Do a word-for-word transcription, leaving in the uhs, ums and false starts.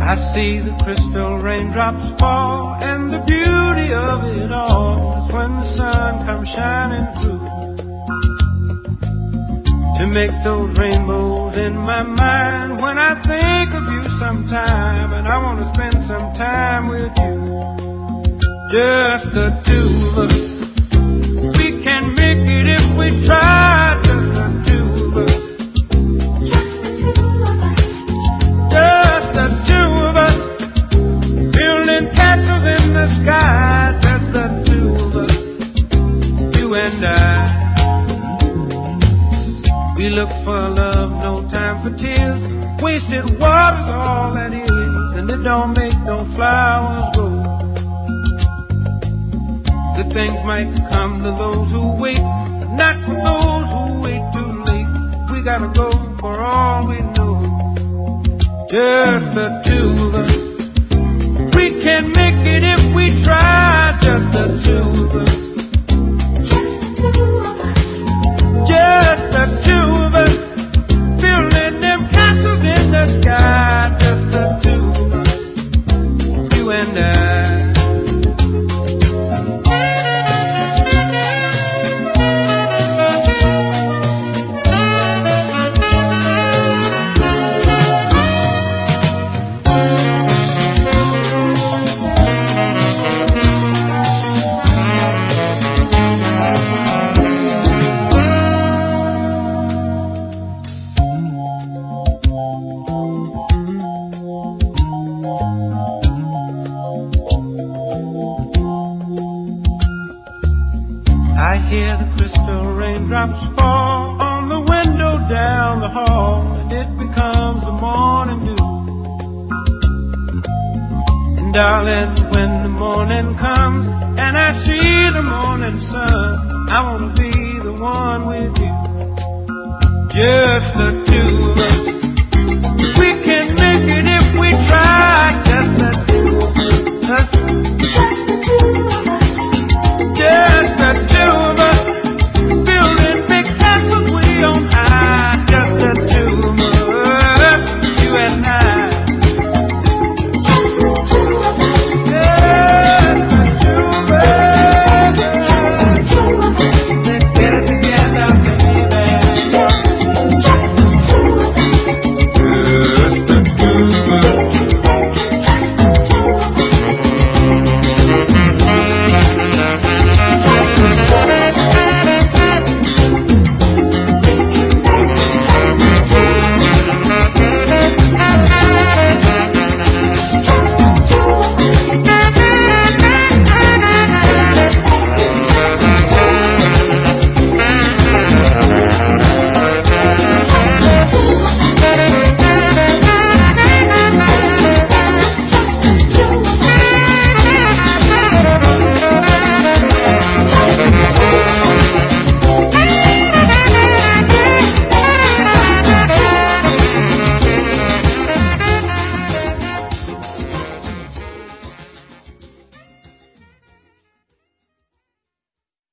I see the crystal raindrops fall, and the beauty of it all is when the sun comes shining through to make those rainbows in my mind. When I think of you sometime, and I want to spend some time with you, just the two of us. We can make it if we try, just the two of us. Just the two of us, building castles in the sky, just the two of us, you and I. We look for love, no time for tears. Wasted water's all that is, and it don't make no flowers grow. Good things might come to those who wait, but not for those who wait too late. We gotta go for all we know. Just the two of us. We can make it if we try, just the two of us. Just the two of us, building them castles in the sky, just the two of us, you and I. I hear the crystal raindrops fall on the window down the hall, and it becomes the morning dew. And darling, when the morning comes and I see the morning sun, I want to be the one with you. Just the